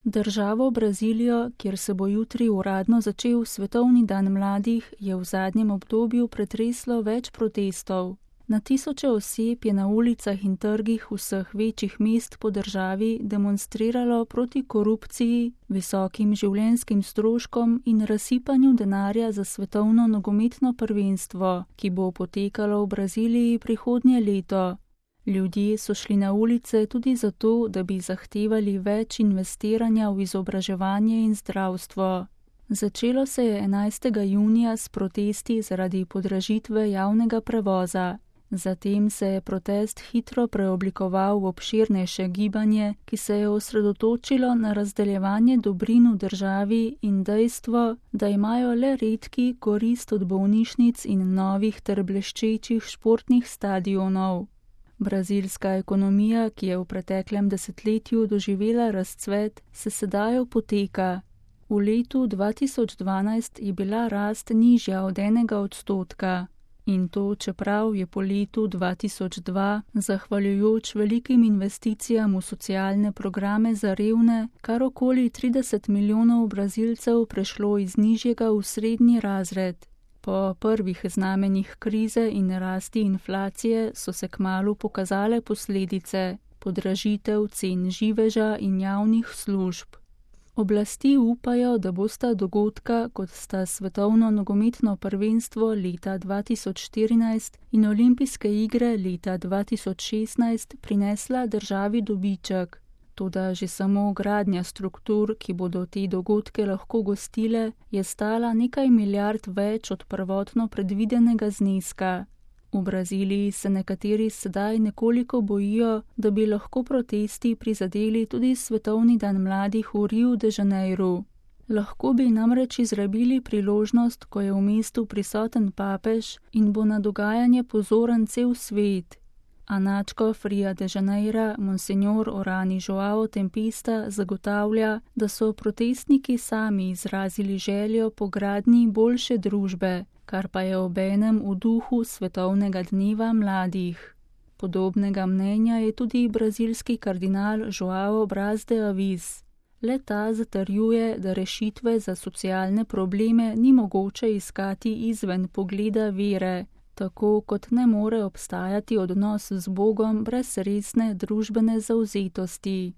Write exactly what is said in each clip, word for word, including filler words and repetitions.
Državo Brazilijo, kjer se bo jutri uradno začel Svetovni dan mladih, je v zadnjem obdobju pretreslo več protestov. Na tisoče oseb je na ulicah in trgih vseh večjih mest po državi demonstriralo proti korupciji, visokim življenjskim stroškom in razsipanju denarja za svetovno nogometno prvenstvo, ki bo potekalo v Braziliji prihodnje leto. Ljudje so šli na ulice tudi zato, da bi zahtevali več investiranja v izobraževanje in zdravstvo. Začelo se je enajstega junija s protesti zaradi podražitve javnega prevoza. Zatem se je protest hitro preoblikoval v obširnejše gibanje, ki se je osredotočilo na razdeljevanje dobrin v državi in dejstvo, da imajo le redki korist od bolnišnic in novih ter bleščečih športnih stadionov. Brazilska ekonomija, ki je v preteklem desetletju doživela razcvet, se sedaj opoteka. V letu dva tisoč dvanajst je bila rast nižja od enega odstotka. In to, čeprav je po letu dva tisoč dva, zahvaljujoč velikim investicijam v socialne programe za revne, kar okoli trideset milijonov Brazilcev prešlo iz nižjega v srednji razred. Po prvih znamenjih krize in rasti inflacije so se kmalu pokazale posledice, podražitev cen živeža in javnih služb. Oblasti upajo, da bosta dogodka, kot sta svetovno nogometno prvenstvo leta dva tisoč štirinajst in olimpijske igre leta dva tisoč šestnajst, prinesla državi dobiček. Toda že samo gradnja struktur, ki bodo te dogodke lahko gostile, je stala nekaj milijard več od prvotno predvidenega zneska. V Braziliji se nekateri sedaj nekoliko bojijo, da bi lahko protesti prizadeli tudi Svetovni dan mladih v Riu de Janeiru. Lahko bi namreč izrabili priložnost, ko je v mestu prisoten papež in bo na dogajanje pozoren cel svet. A nadškof Ria de Janeira, monsenjor Orani Joao Tempesta, zagotavlja, da so protestniki sami izrazili željo po gradnji boljše družbe, kar pa je obenem v duhu Svetovnega dneva mladih. Podobnega mnenja je tudi brazilski kardinal Joao Braz de Avis. Le ta zatrjuje, da rešitve za socialne probleme ni mogoče iskati izven pogleda vere, tako kot ne more obstajati odnos z Bogom brez resne družbene zavzetosti.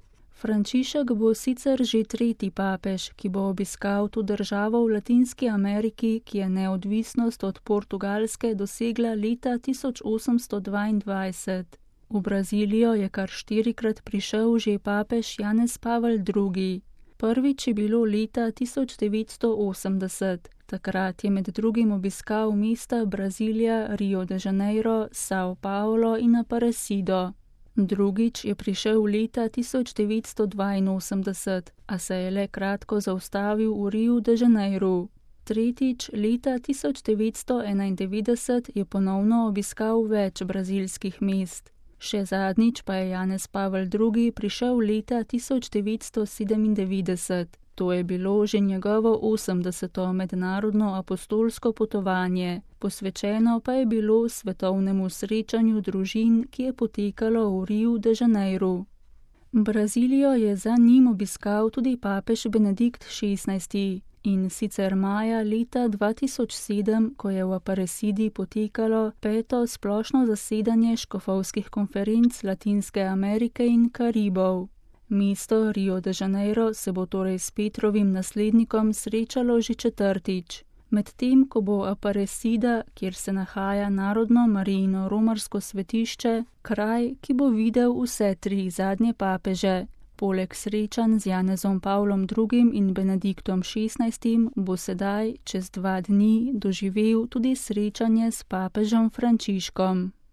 Frančišek bo sicer že tretji papež, ki bo obiskal to državo v Latinski Ameriki, ki je neodvisnost od Portugalske dosegla leta tisoč osemsto dvaindvajset. V Brazilijo je kar štirikrat prišel že papež Janez Pavel drugi. Prvič je bilo leta tisoč devetsto osemdeset. Takrat je med drugim obiskal mesta Brazilija, Rio de Janeiro, São Paulo in Aparecido. Drugič je prišel leta tisoč devetsto dvainosemdeset, a se je le kratko zaustavil v Riu de Janeiru. Tretjič, leta tisoč devetsto enaindevetdeset, je ponovno obiskal več brazilskih mest. Še zadnjič pa je Janez Pavel drugi prišel leta tisoč devetsto sedemindevetdeset. To je bilo že njegovo osemdeseto mednarodno apostolsko potovanje, posvečeno pa je bilo svetovnemu srečanju družin, ki je potekalo v Riu de Janeiru. Brazilijo je za njim obiskal tudi papež Benedikt šestnajsti. In sicer maja leta dva tisoč sedem, ko je v Aparecidi potekalo peto splošno zasedanje škofovskih konferenc Latinske Amerike in Karibov. Mesto Rio de Janeiro se bo torej s Petrovim naslednikom srečalo že četrtič. Medtem ko bo Aparecida, kjer se nahaja narodno Marijino romarsko svetišče, kraj, ki bo videl vse tri zadnje papeže. Poleg srečanj z Janezom Pavlom drugim in Benediktom šestnajstim bo sedaj čez dva dni doživel tudi srečanje s papežem Frančiškom.